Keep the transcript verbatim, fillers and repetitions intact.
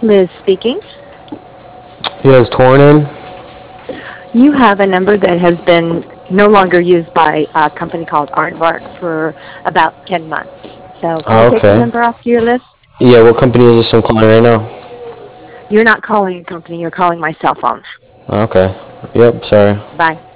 Liz speaking. Yes, Tornin. You have a number that has been no longer used by a company called Aardvark for about ten months. So can I Oh, take the okay. number off your list? Yeah, what company is this I'm calling right now? You're not calling a company, you're calling my cell phone. Okay. Yep, sorry. Bye.